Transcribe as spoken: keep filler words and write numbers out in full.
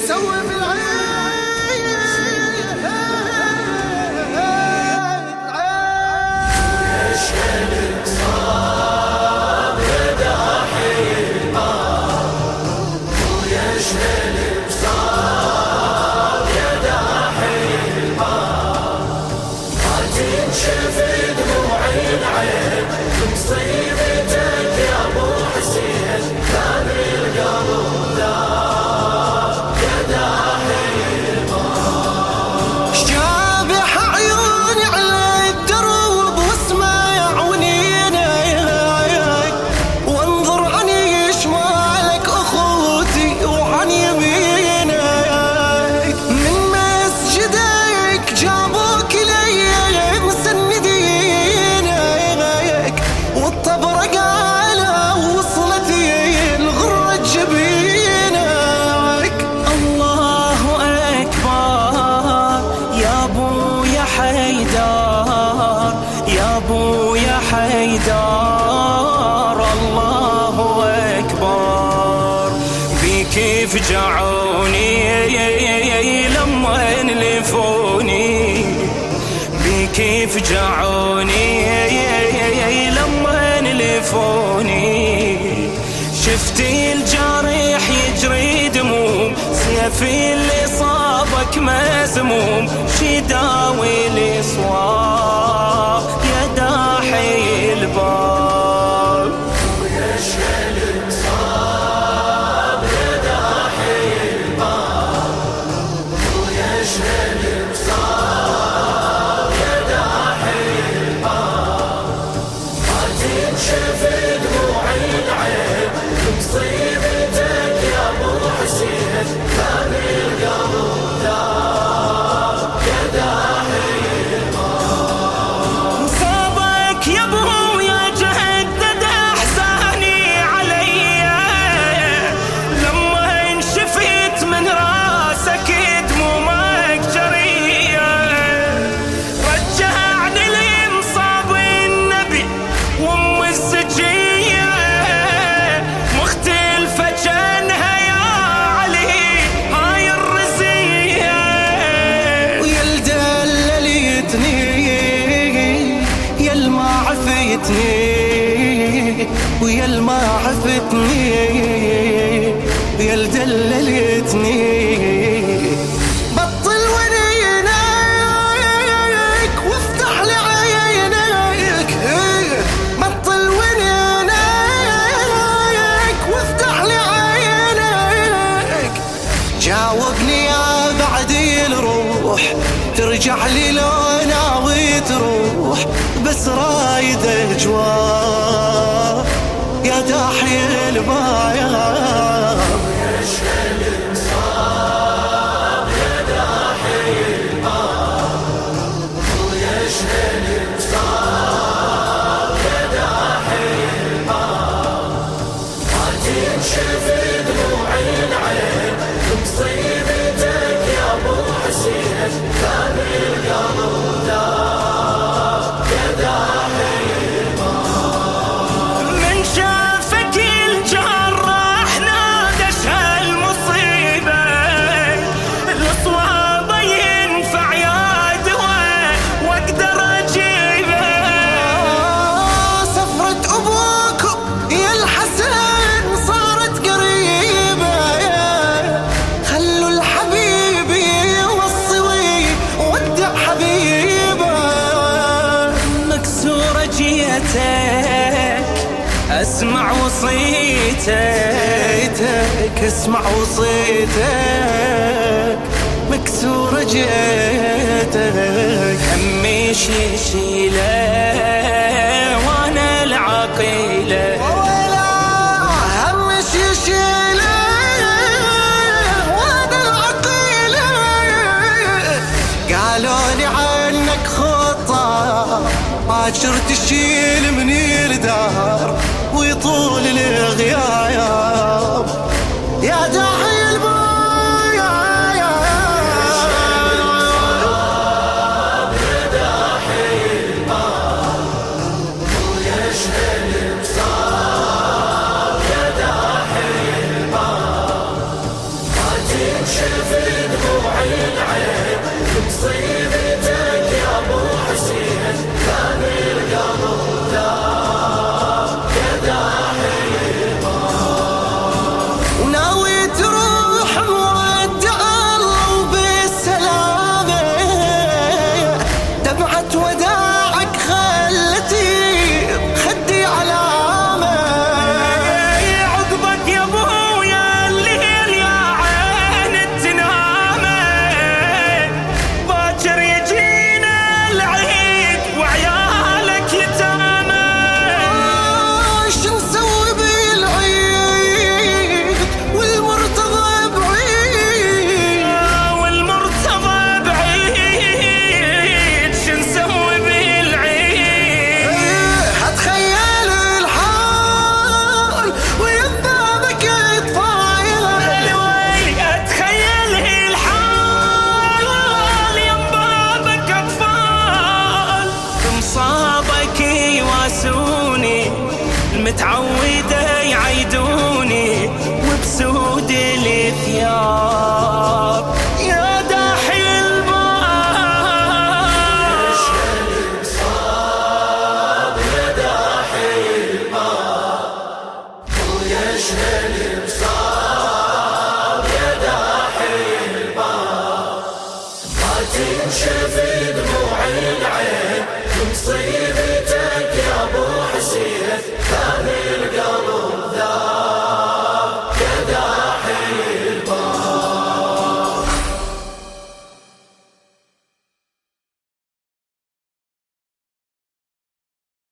سوي في العين يشهد بصاب يا داحي الباب ويشهد بصاب يا داحي الباب ما تنشف دموع العين بمصيبتك يا ابو حسين كان القلب ذاب يا داحي الباب شابح عيوني على الدروب واسمع ونيني وانظر عن يشمالك اخوتي وعن يمينك من مسجدك جابوك لي مسندينك والطبرق على وصلتي الغرة جبينك الله أكبر يا أبو يا حيدر يا أبو يا حيدر الله أكبر بيك فجعوني لما انلفوني بيك فجعوني لما انلفوني شفتي الجريح يجري دموم سيفي اللي صابك مسموم شداوي الإصوات يا داحي الباب ويشهد بصاب يا داحي الباب ويشهد بصاب يا داحي الباب ما تنشف دموع العين بمصيبتك يا ابو حسين كان القلب ذاب يا داحي الباب صابك يا ابو يا جهدد احزاني علي لما انشفيت من راسك دمومك جريه رجعني لمصاب النبي وام السجيه مختلفه جنها يا علي هاي الرزيه ويا الدللتني يا الما عفتني ويا الما عفتني ويا الدللتني بطل ونينك وافتح لي عينيك بطل ونينك وافتح لي عينيك جاوبني يا بعدي الروح ترجع لي لو ناوي تروح بس رايد اجواء يا داحي الباب يشهد بصاب يا داحي الباب ويشهد بصاب يا داحي الباب ما تنشف دموع العين بمصيبتك يا ابو حسين كان القلب ذاب يا داحي الباب من شافك الجراح نادش هالمصيبة الصواب ينفع يا دواء واقدر اجيبه سفرة ابوكم يا الحسن صارت قريبة خلوا الحبيب يوصي ودع حبيبه مكسورة جيتك اسمع وصيتك اسمع وصيتك مكسورة جيتك همي يشيله وانا العقيله همش يشيله وانا العقيله قالوا لي عنك خطا ما شرت تشيل من الدار ويطول الغياب يا داحي الباب يا داحي الباب ويشهد بصاب يا داحي الباب شاف دموع العين تطيب